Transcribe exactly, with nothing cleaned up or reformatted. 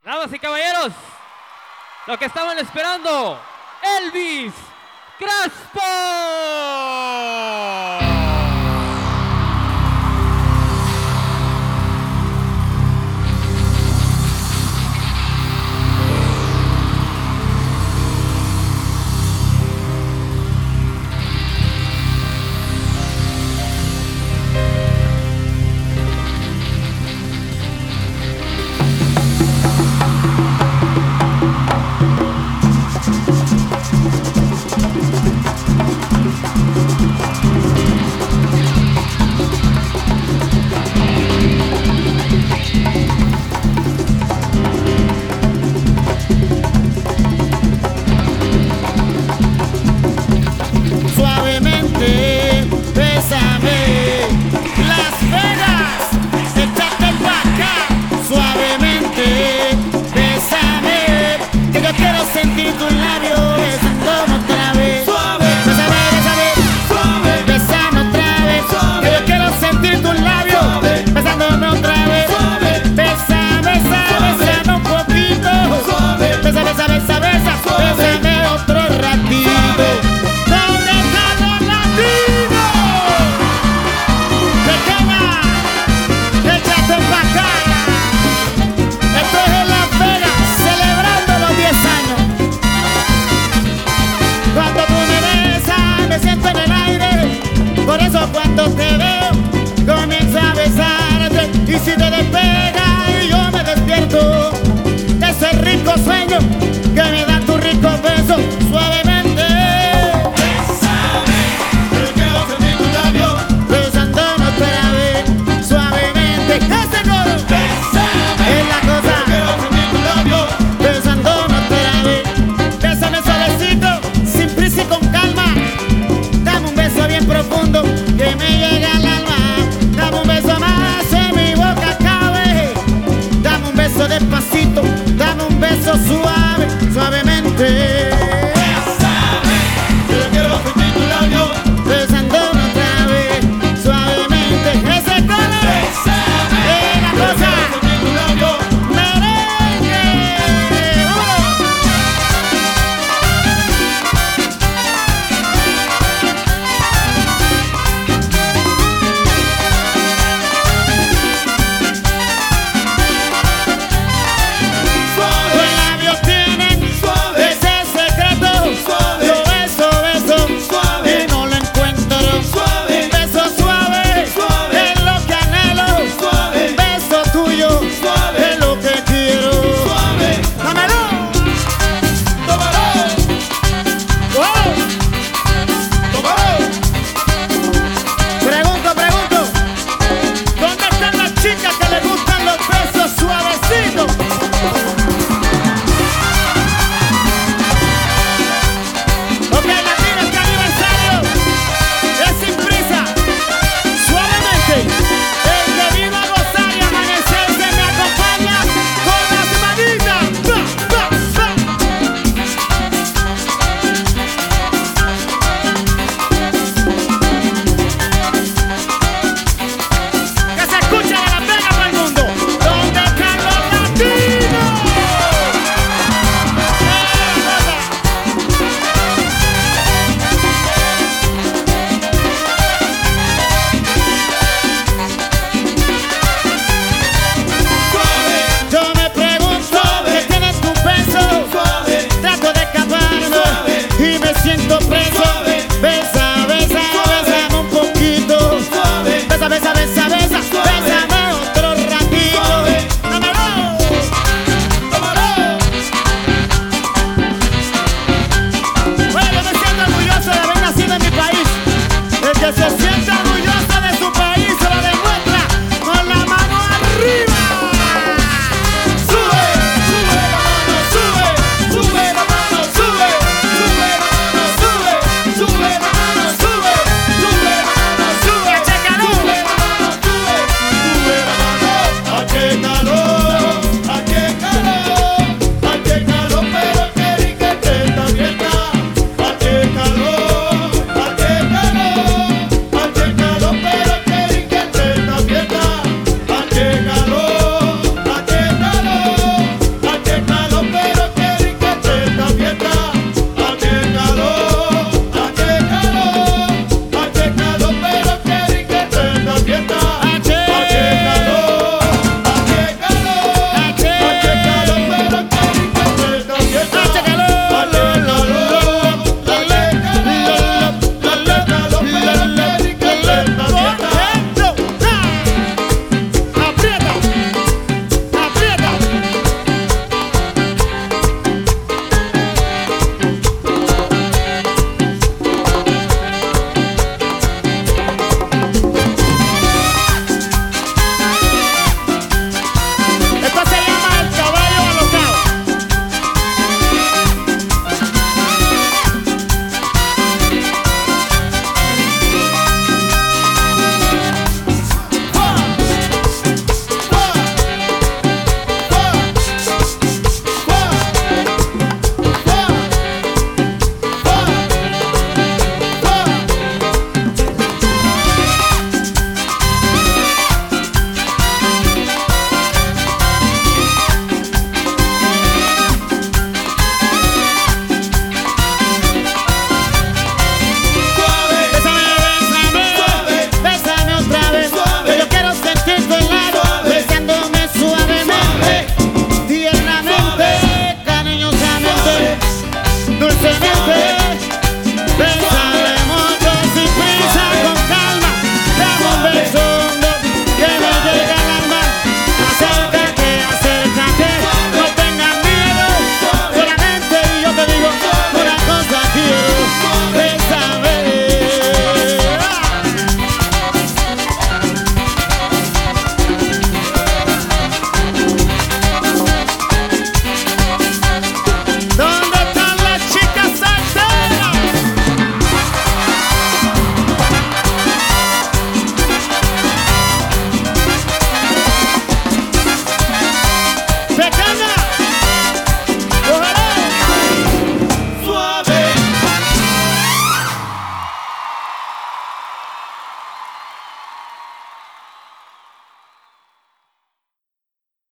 Damas y caballeros, lo que estaban esperando, Elvis Crespo. Cuando te veo, comienzo a besarte. Y si te despega y yo me despierto de ese rico sueño que me da tu rico beso suavemente. Bésame, pero quiero sentir tu labio besándonos otra vez suavemente. Ese coro, bésame, es la cosa, pero quiero sentir tu labio besándonos otra vez. Bésame suavecito, sin prisa y con calma. Dame un beso bien profundo que me llega al alma. Dame un beso más, en mi boca cabe. Dame un beso despacito, dame un beso suave, suavemente.